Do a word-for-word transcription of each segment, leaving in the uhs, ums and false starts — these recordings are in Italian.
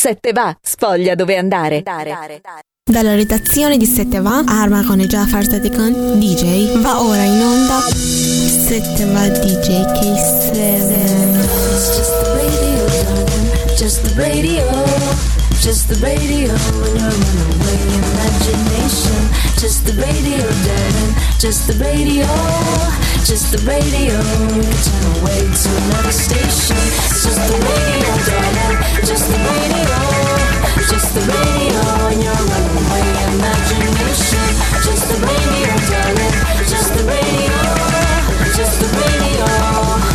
Sette va, spoglia dove andare. Dalla redazione di Sette va, Arma con e Jafar Sadekan D J, va ora in onda Sette va D J K sette. Just the radio, just the radio, when you're runaway imagination. Just the radio, darling, just the radio, just the radio. You can turn away to another station. Just the radio, darling, just the radio, just the radio, when you're runaway imagination. Just the radio, darling, just the radio, just the radio.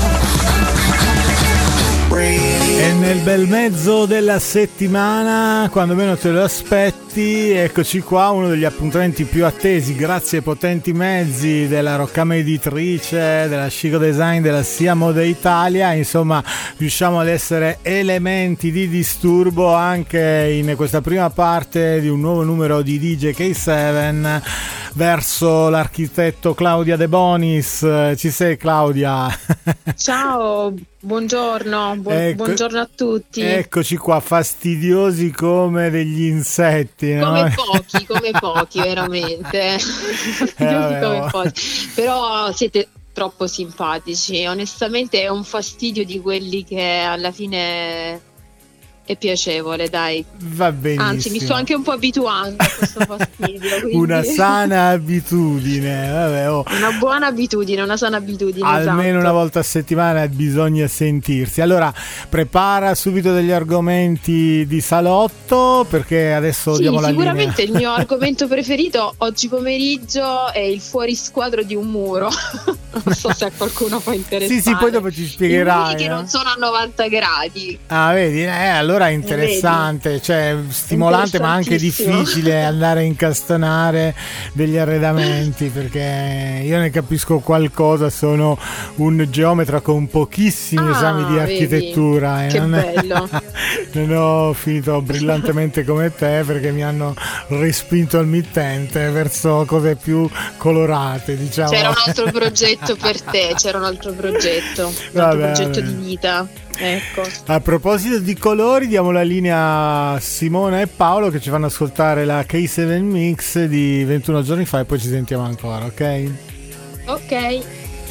E nel bel mezzo della settimana, quando meno te lo aspetti, eccoci qua, uno degli appuntamenti più attesi grazie ai potenti mezzi della Roccama Editrice, della Chico Design, della Sia Moda Italia. Insomma, riusciamo ad essere elementi di disturbo anche in questa prima parte di un nuovo numero di D J K sette verso l'architetto Claudia De Bonis. Ci sei, Claudia? Ciao, buongiorno, bu- ecco, buongiorno a tutti. Eccoci qua, fastidiosi come degli insetti, no? Come pochi, come pochi, veramente. Fastidiosi Eh, come oh. pochi. Però siete troppo simpatici. Onestamente è un fastidio di quelli che alla fine è piacevole, dai. Va benissimo. Anzi, mi sto anche un po' abituando a questo fastidio. Quindi... Una sana abitudine, vabbè, oh. Una buona abitudine, una sana abitudine. Almeno esatto. una volta a settimana bisogna sentirsi. Allora, prepara subito degli argomenti di salotto, perché adesso Sì, diamo la linea. sicuramente il mio argomento preferito oggi pomeriggio è il fuorisquadro di un muro. Non so se a qualcuno può interessare. Sì, sì, poi dopo ci spiegherai. I muri che eh. non sono a novanta gradi. Ah, vedi? Eh, allora è interessante, cioè stimolante ma anche difficile andare a incastonare degli arredamenti, perché io ne capisco qualcosa, sono un geometra con pochissimi Ah, esami di vedi? architettura. Che non, bello. non ho finito brillantemente come te, perché mi hanno respinto al mittente verso cose più colorate, diciamo. C'era un altro progetto per te, c'era un altro progetto, un altro Vabbè, progetto vabbè. di vita. Ecco. A proposito di colori, diamo la linea a Simona e Paolo che ci fanno ascoltare la K sette Mix di ventuno giorni fa e poi ci sentiamo ancora, ok? Ok.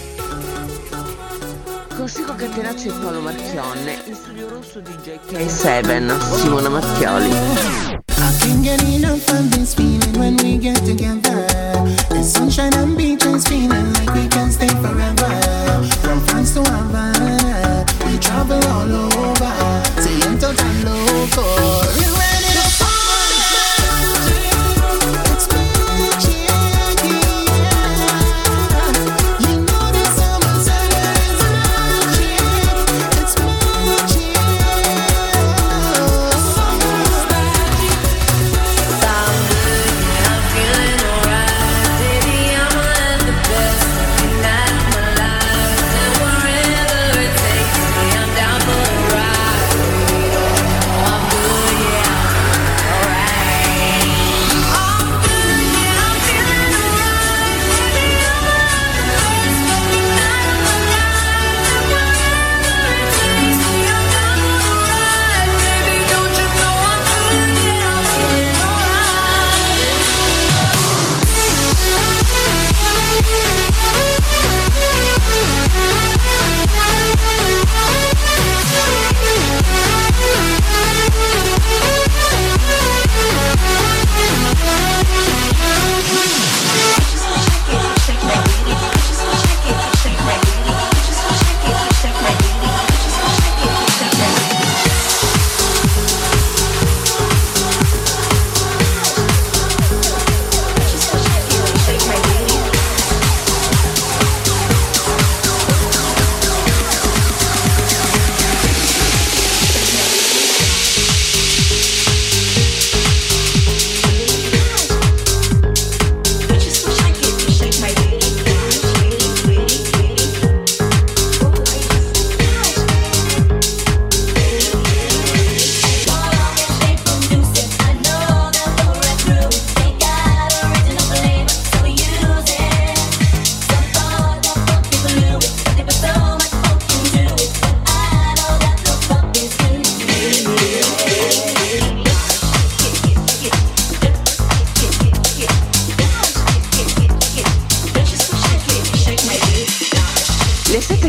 Con Sico Catenaccio e Paolo Marchionne, in studio rosso D J K sette, Simona Mattioli. I can't get enough of this feeling when we get together. The sunshine and beaches feeling like we can stay forever. From France to Havana, we travel all over. Say I'm total loco. You ready to party? It's magic, yeah. You know the summer sun is magic. It's magic. I'm feeling alright, baby. I'ma let the best of me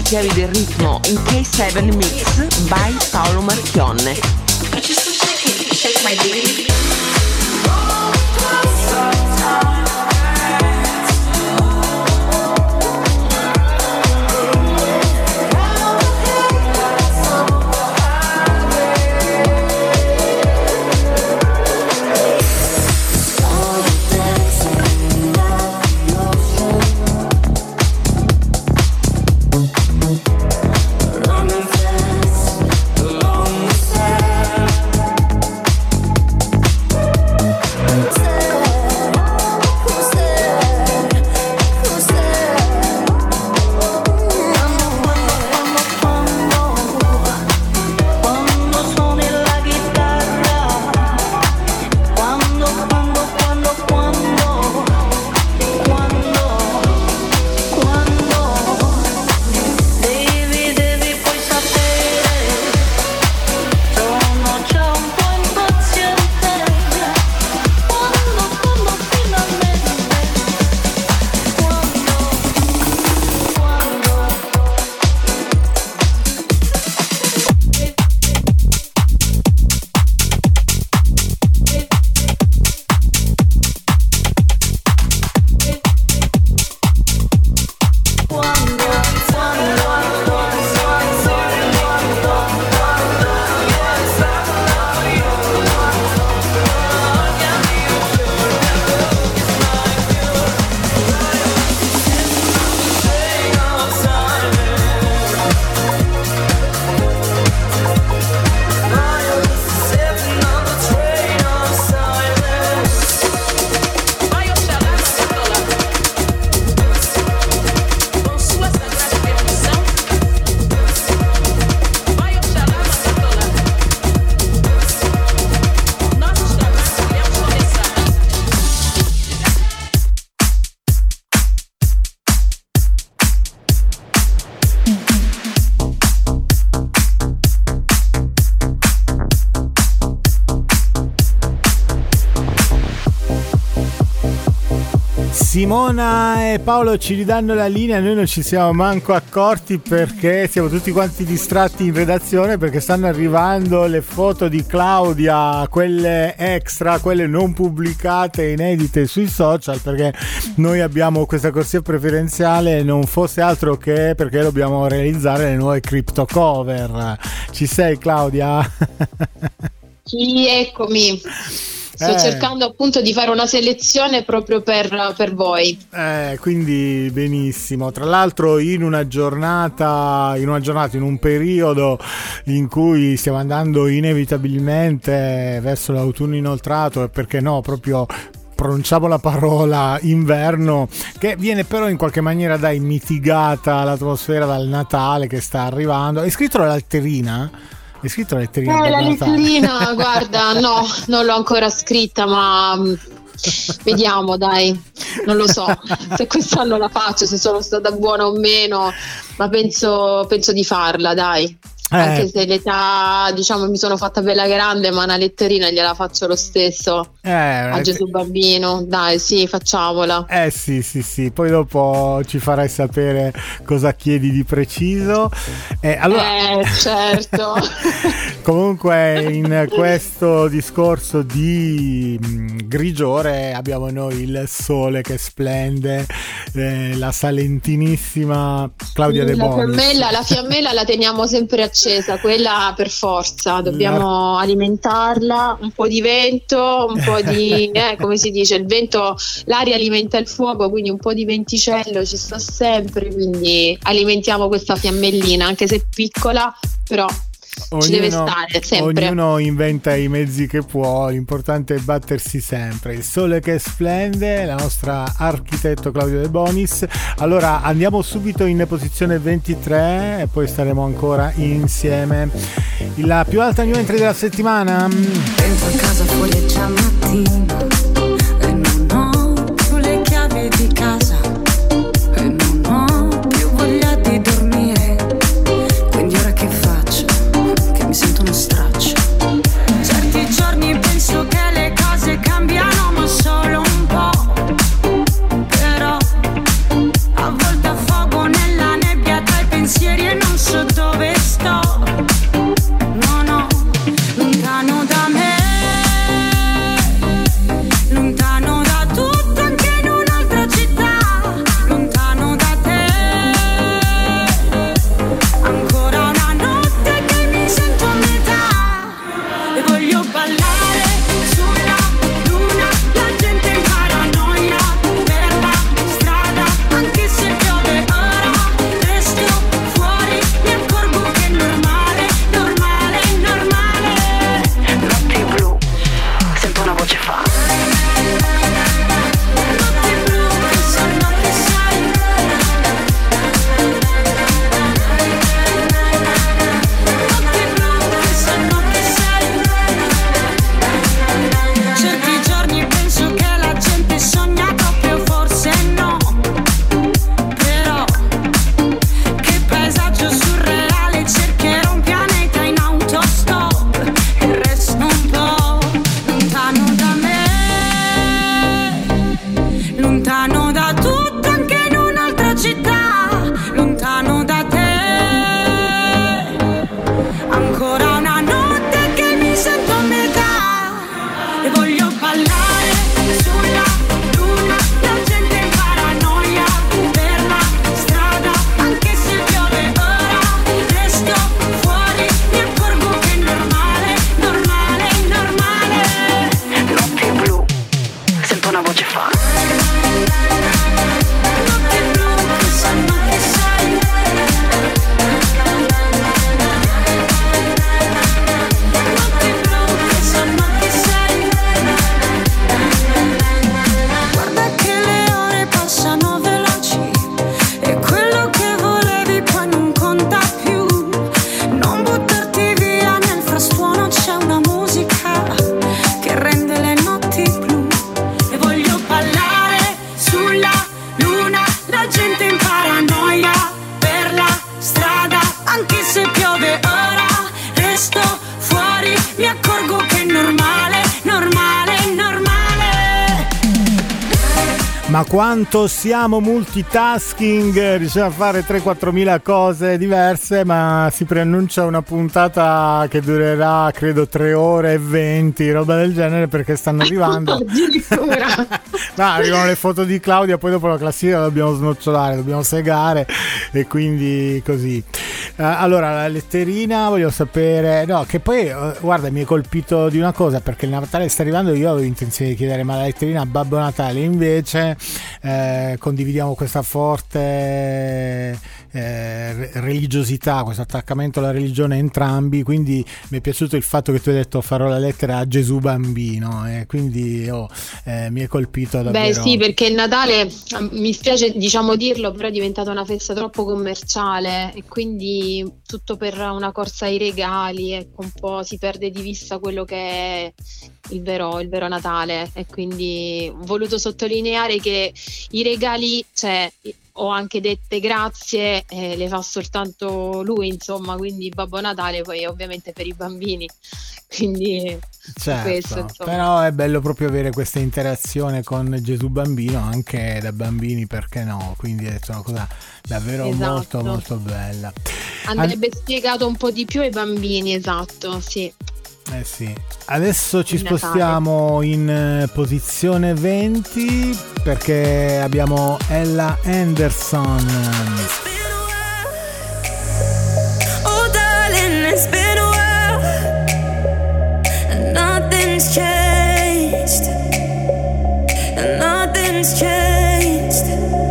chiavi del ritmo in K sette Mix by Paolo Marchionne. Simona e Paolo ci ridanno la linea, noi non ci siamo manco accorti perché siamo tutti quanti distratti in redazione perché stanno arrivando le foto di Claudia, quelle extra, quelle non pubblicate, inedite sui social, perché noi abbiamo questa corsia preferenziale, non fosse altro che perché dobbiamo realizzare le nuove crypto cover. Ci sei, Claudia? Sì, eccomi. Sto Eh. cercando appunto di fare una selezione proprio per, per voi. Eh, quindi benissimo. Tra l'altro in una giornata, in una giornata, in un periodo in cui stiamo andando inevitabilmente verso l'autunno inoltrato e perché no, proprio pronunciamo la parola inverno, che viene però in qualche maniera dai mitigata l'atmosfera dal Natale che sta arrivando. Hai scritto la letterina? Hai scritto la letterina? Eh, per la Natale? letterina, guarda, no, non l'ho ancora scritta, ma mh, vediamo, dai, non lo so se quest'anno la faccio, se sono stata buona o meno, ma penso, penso di farla, dai. Eh. Anche se l'età, diciamo, mi sono fatta bella grande, ma una letterina gliela faccio lo stesso Eh, a Gesù Bambino, dai, sì, facciamola. Eh sì, sì, sì, poi dopo ci farai sapere cosa chiedi di preciso. Eh, allora... Eh, certo. Comunque in questo discorso di mh, grigiore abbiamo noi il sole che splende, eh, la salentinissima Claudia De la Bonis. fiammella, la fiammella la teniamo sempre accesa, quella per forza, dobbiamo La... alimentarla, un po' di vento, un po' di, eh, come si dice, il vento, l'aria alimenta il fuoco, quindi un po' di venticello ci sta sempre, quindi alimentiamo questa fiammellina, anche se piccola, però Ognuno, ci deve stare sempre. Ognuno inventa i mezzi che può, l'importante è battersi sempre. Il sole che splende, la nostra architetto Claudio De Bonis. Allora andiamo subito in posizione ventitré e poi staremo ancora insieme. La più alta new entry della settimana. Entro a casa fuori è già mattina e non ho più le chiavi di casa e non ho più voglia di dormire, quindi ora che faccio? Che mi sento uno straccio. Certi giorni penso che le cose cambiano ma solo un po', però a volte affogo nella nebbia tra i pensieri voglio ballare sulla luna, la gente in paranoia per la strada, anche se piove ora, resto fuori, mi accorgo che è normale, normale, normale. Notti blu, sento una voce fa. Notti blu, che sanno che sei. Notti blu, che sanno che sei. Certi giorni penso che la gente sogna proprio, forse no. Però che paesaggio surreale, cercherò un pianeta in autostop e resto un po' lontano da me, lontano da tutto, anche in un'altra città, lontano da te. Ancora una notte che mi sento a metà e voglio ballare sulla luna, la gente in paranoia per la strada, anche se piove ora, resto fuori, mi accorgo che è normale, normale, normale. Notte blu, sento una voce fa. Notte blu, che sanno che sei. Notte blu, che sanno che sei. Guarda che le ore passano veloci e quello che volevi poi non conta più. Non buttarti via, nel frastuono c'è una musica che rende le notti blu. E voglio ballare sulla luna, la gente in paranoia per la strada, anche se piove ora, resto fuori, mi accorgo che è normale, normale, normale. Ma quanto siamo multitasking, riusciamo a fare tre quattro mila cose diverse, ma si preannuncia una puntata che durerà credo tre ore e venti, roba del genere, perché stanno arrivando. Addirittura. No, arrivano le foto di Claudia, poi dopo la classifica la dobbiamo snocciolare, dobbiamo segare e quindi così. Uh, allora, la letterina voglio sapere, no, che poi uh, guarda, mi è colpito di una cosa, perché il Natale sta arrivando, io avevo intenzione di chiedere ma la letterina a Babbo Natale, invece eh, condividiamo questa forte eh, religiosità, questo attaccamento alla religione entrambi, quindi mi è piaciuto il fatto che tu hai detto farò la lettera a Gesù bambino, e eh, quindi oh, eh, mi è colpito davvero. Beh sì, perché il Natale, mi spiace diciamo dirlo, però è diventata una festa troppo commerciale e quindi tutto per una corsa ai regali, ecco, un po' si perde di vista quello che è il vero, il vero Natale, e quindi ho voluto sottolineare che i regali, cioè, ho anche dette grazie, eh, le fa soltanto lui, insomma, quindi Babbo Natale poi ovviamente per i bambini, quindi certo, questo, insomma. Però è bello proprio avere questa interazione con Gesù bambino anche da bambini, perché no, quindi è una cosa davvero Esatto. molto molto bella. Andrebbe An- spiegato un po' di più ai bambini, esatto, sì. Eh sì. Adesso ci Il Natale. spostiamo in eh, posizione venti perché abbiamo Ella Anderson. Oh darling, it's been a while and nothing's changed, and nothing's changed.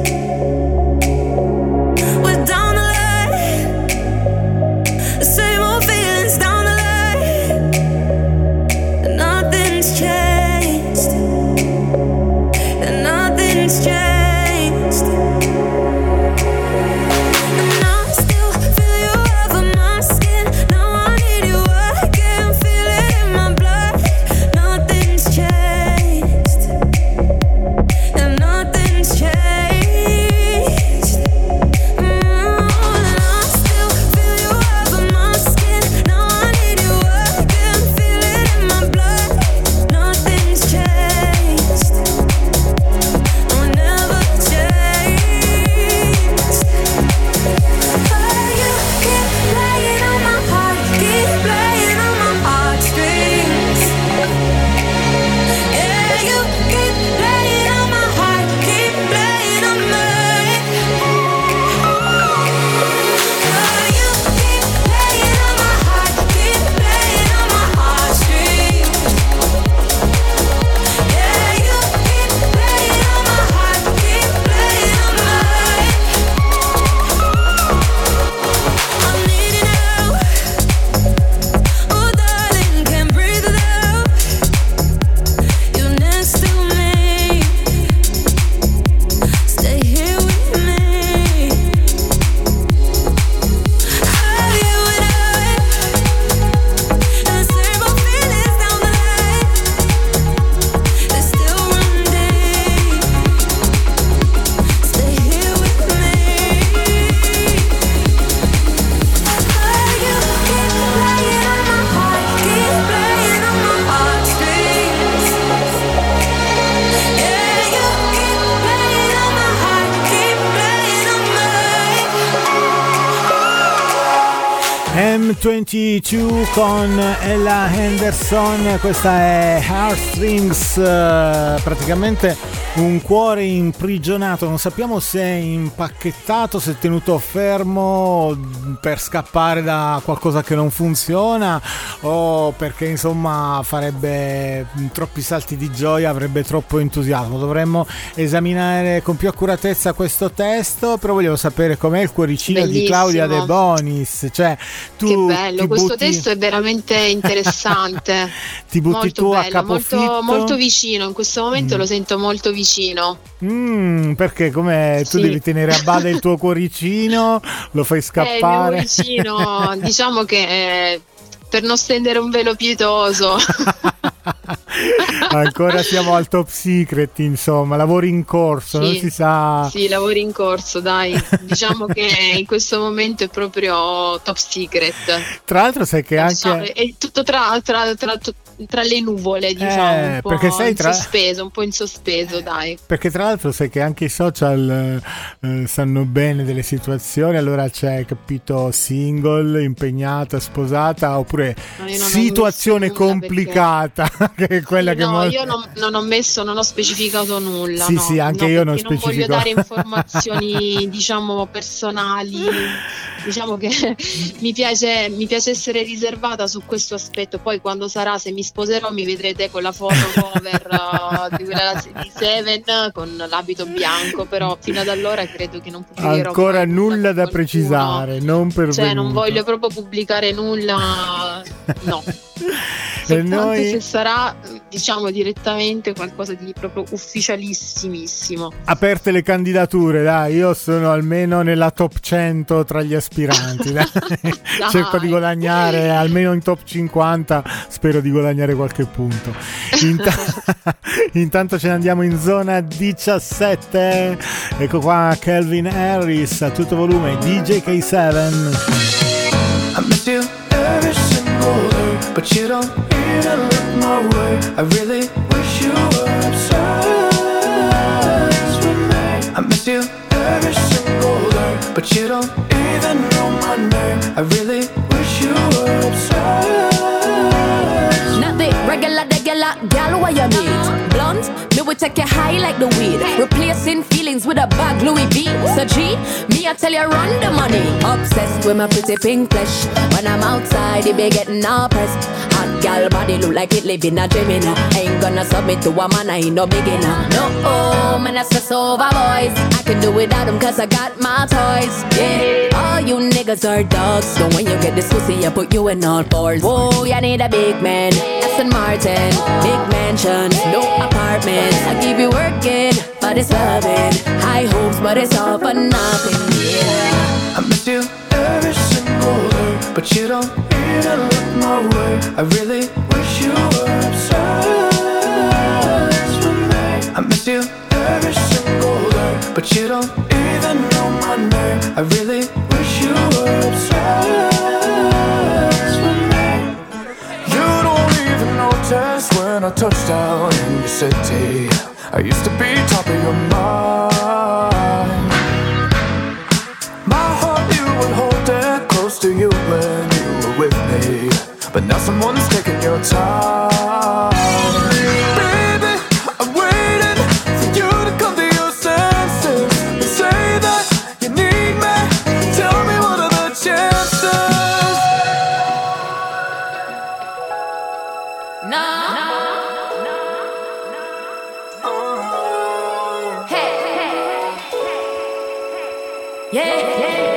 We're down the line, the same old feelings down the line, and nothing's changed, and nothing's changed. And I still feel you over my skin. Now I need you, I can feel it in my blood. M ventidue con Ella Henderson, questa è Heartstrings, uh, praticamente un cuore imprigionato, non sappiamo se è impacchettato, se è tenuto fermo per scappare da qualcosa che non funziona o perché insomma farebbe troppi salti di gioia, avrebbe troppo entusiasmo. Dovremmo esaminare con più accuratezza questo testo, però volevo sapere com'è il cuoricino Bellissimo. di Claudia De Bonis, cioè tu che bello, questo butti... testo è veramente interessante. ti butti molto tu bello, a capofitto, molto, molto vicino, in questo momento mm. lo sento molto vicino. Mm, perché come tu sì. devi tenere a bada il tuo cuoricino, lo fai scappare. Eh, il mio cuoricino, diciamo che eh, per non stendere un velo pietoso. Ancora siamo al top secret, insomma, lavori in corso, sì, non si sa. Sì, lavori in corso, dai. Diciamo che in questo momento è proprio top secret. Tra l'altro sai che anche so, è tutto tra, tra, tra, tra le nuvole, diciamo, eh, un po' perché sei in tra... sospeso, un po' in sospeso, dai. Perché tra l'altro sai che anche i social eh, sanno bene delle situazioni, allora c'è, capito, single, impegnata, sposata, oppure situazione complicata, perché... che è quella sì, che no, molti... io non, non ho messo, non ho specificato nulla. Sì, no, sì, anche no, io non specifico. specifico. Non voglio dare informazioni, diciamo, personali. Diciamo che mi piace, mi piace essere riservata su questo aspetto. Poi quando sarà, se mi sposerò, mi vedrete con la foto cover uh, di quella di Seven con l'abito bianco. Però fino ad allora credo che non pubblicherò ancora nulla da qualcuno. precisare, non per cioè non voglio proprio pubblicare nulla, no. Soltanto noi... se sarà, diciamo, direttamente qualcosa di proprio ufficialissimissimo. Aperte le candidature, dai, io sono almeno nella top cento tra gli aspiranti, dai. Dai. Cerco di guadagnare almeno in top cinquanta, spero di guadagnare qualche punto. Inta- intanto ce ne andiamo in zona diciassette, ecco qua Calvin Harris a tutto volume, D J K sette. I miss you every single day, but you don't even look my way. I really wish you were obsessed with me. I miss you every single day, but you don't even know my name. I really wish you were obsessed. Not the regular, regular gal, what you need? Blunt, me will take you high like the weed. Replacing feelings with a bag Louis V. So G, me I tell you run the money. Obsessed with my pretty pink flesh. When I'm outside, it be getting all pressed. Hot gal body look like it living a dream, you know. Ain't gonna submit to a man, I ain't no beginner. No, oh, man, I stress over boys. I can do without them cause I got my toys. Yeah, all you niggas are dogs. So when you get this pussy, I put you in all fours. Whoa, you need a big man. Aston Martin, big mansion, no apartment. I keep you working, but it's loving. High hopes, but it's all for nothing, yeah. I miss you every single day, but you don't even look my way. I really wish you were obsessed with me. I miss you every single day, but you don't even know my name. I really wish you were obsessed with me. You don't even notice when I touch down in your city. I used to be top of your mind. My heart, you would hold it close to you when you were with me. But now someone's taking your time. Baby, I'm waiting for you to come to your senses and say that you need me. Tell me what are the chances? No. Yeah, yeah.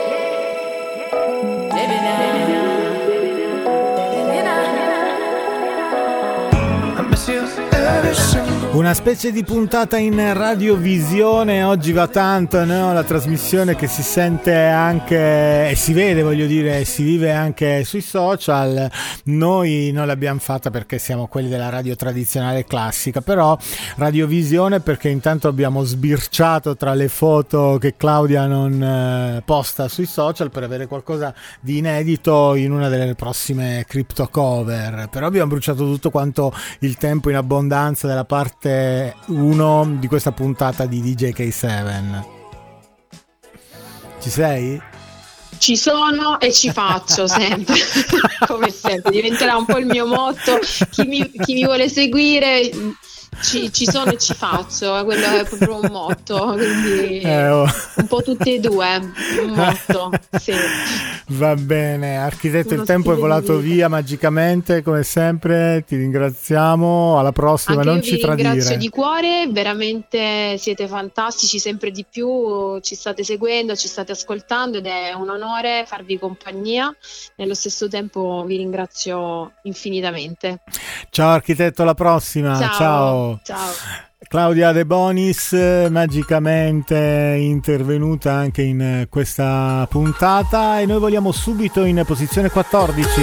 Una specie di puntata in radiovisione, oggi va tanto, no? La trasmissione che si sente anche e si vede, voglio dire, si vive anche sui social. Noi non l'abbiamo fatta perché siamo quelli della radio tradizionale classica, però radiovisione perché intanto abbiamo sbirciato tra le foto che Claudia non eh, posta sui social per avere qualcosa di inedito in una delle prossime crypto cover. Però abbiamo bruciato tutto quanto il tempo in abbondanza della parte uno di questa puntata di D J K sette. Ci sei? ci sono e ci faccio sempre, come sempre, diventerà un po' il mio motto. Chi mi, chi mi vuole seguire, ci, ci sono e ci faccio, quello è proprio un motto, quindi eh, oh. un po' tutti e due, un motto, sì. Va bene, architetto, Uno il tempo è stile volato di vita. via magicamente come sempre, ti ringraziamo, alla prossima. Anche non io ci vi tradire. ringrazio di cuore, veramente siete fantastici, sempre di più, ci state seguendo, ci state ascoltando ed è un onore farvi compagnia. Nello stesso tempo vi ringrazio infinitamente. Ciao architetto, alla prossima. Ciao. Ciao. Ciao. Claudia De Bonis, magicamente intervenuta anche in questa puntata, e noi vogliamo subito in posizione quattordici.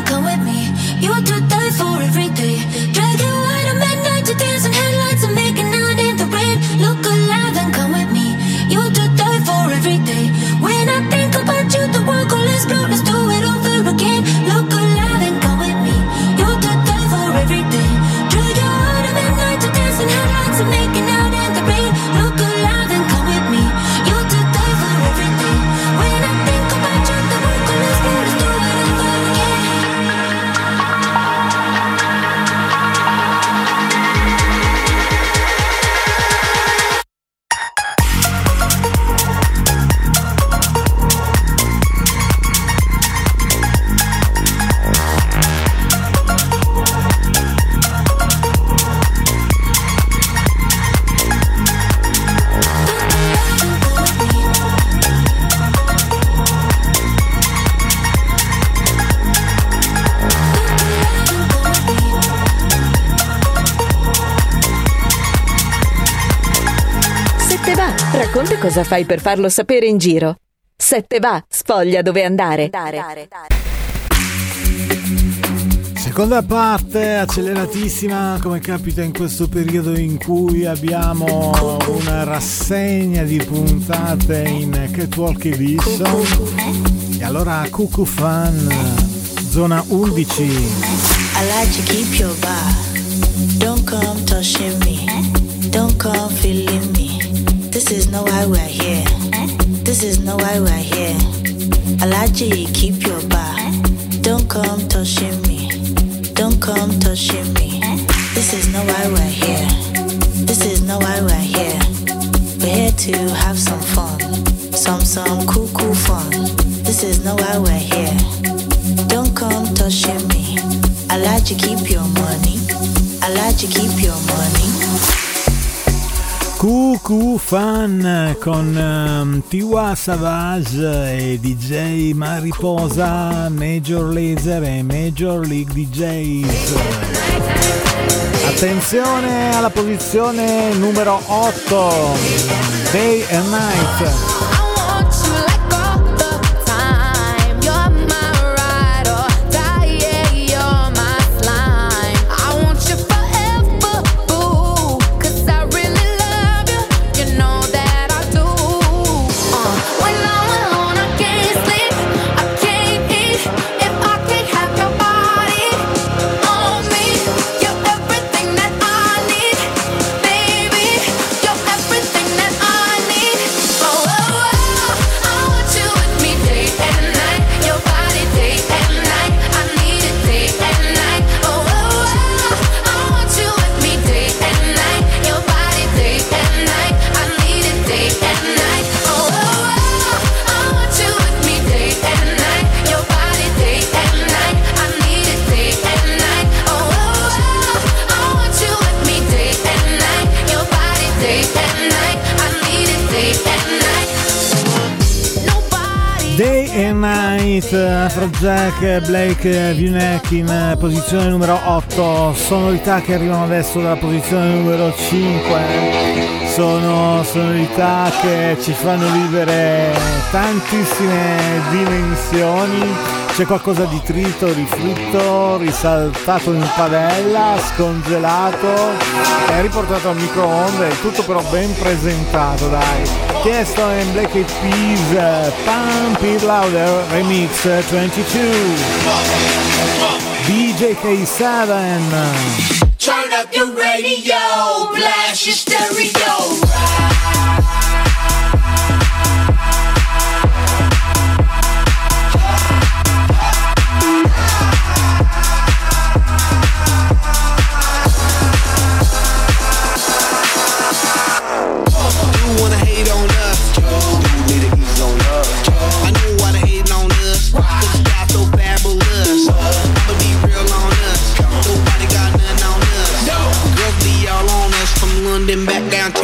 Racconta cosa fai per farlo sapere in giro. Se te va, sfoglia dove andare. Seconda parte acceleratissima, come capita in questo periodo in cui abbiamo una rassegna di puntate in Catwalk Edition. E allora Cuckoo Fan, zona undici. I like to keep your vibe. Don't come touching me. Don't come feeling me. This is not why we're here. This is not why we're here. I like to keep your vibe. Don't come touching me. Don't come touching me. This is not why we're here. This is not why we're here. We're here to have some fun. Some, some cool, cool fun. This is not why we're here. Don't come touching me. I like to keep your money. I like to keep your money. Cuckoo Fan con um, Tiwa Savage e D J Mariposa, Major Lazer e Major League D Js. Attenzione alla posizione numero otto, Day and Night. Afrojack, Blake Vunek in posizione numero otto. Sonorità che arrivano adesso dalla posizione numero cinque. Sono sonorità che ci fanno vivere tantissime dimensioni. C'è qualcosa di trito, di fritto, risaltato in padella, scongelato e riportato al microonde, tutto però ben presentato, dai. Chiesto in Black Eyed Peas, Pump It Louder Remix ventidue, D J K seven. Turn up your radio, blast your stereo.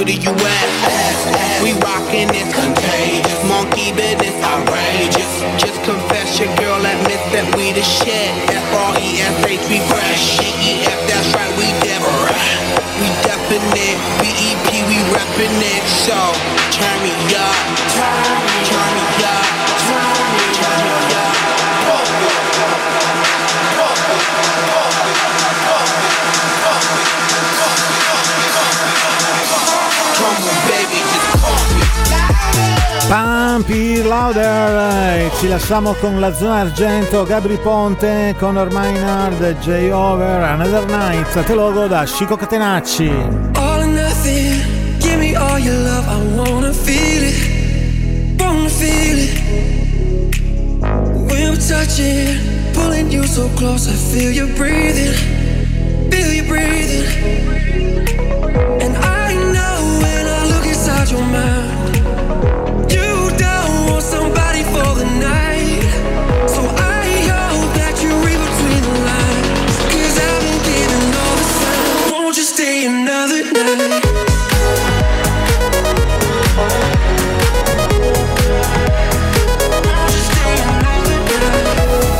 do you at? We rockin' it contagious. Monkey business outrageous. Just confess your girl admits that we the shit. F R E S H, we fresh. E E F, that's right, we different. We definite. B E P, we reppin' it. So, turn me up. Turn me up. Turn me up. Turn me up. Pump It Louder. Ci lasciamo con la zona argento, Gabri Ponte, Conor Maynard, Jay Over, Another Night. Te logo da Chico Catenacci. All or nothing, give me all your love, I wanna feel it, wanna feel it. When we're touching, pulling you so close, I feel you breathing, feel you breathing. And I know when I look inside your mind, you don't want somebody for the night. So I hope that you read between the lines, 'cause I've been giving all the signs. Won't you stay another night? Won't you stay another night?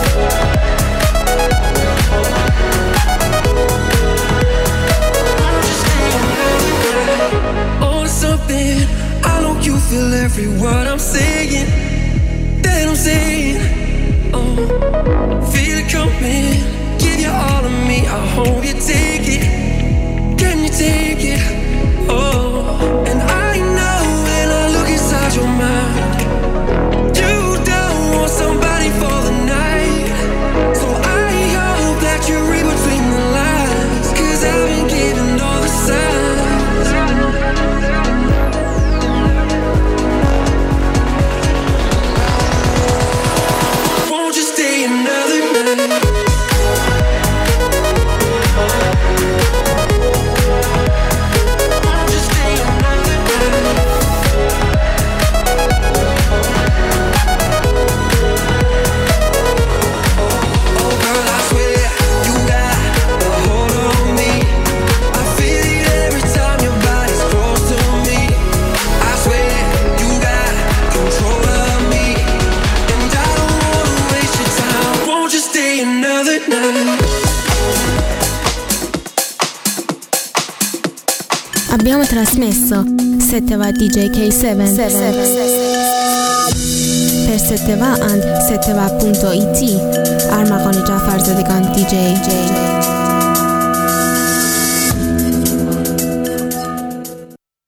Won't you stay another night? On something, I know you feel every word I'm saying, that I'm saying. Oh, feel it coming, give you all of me, I hope you take it. Can you take it? Oh, and I know when I look inside your mind, you don't want somebody for the night. So I hope that you read between the lines, 'cause I've been giving all the signs. Won't you stay another night? Won't you stay another night? Oh girl, I swear you got a hold on me. I feel it every time your body's close to me. I swear you got control of me, and I don't wanna waste your time. Won't you stay another night? Abbiamo trasmesso sette va D J K sette per sette va and sette va punto it, Arma con i Jafar Zedikan D J.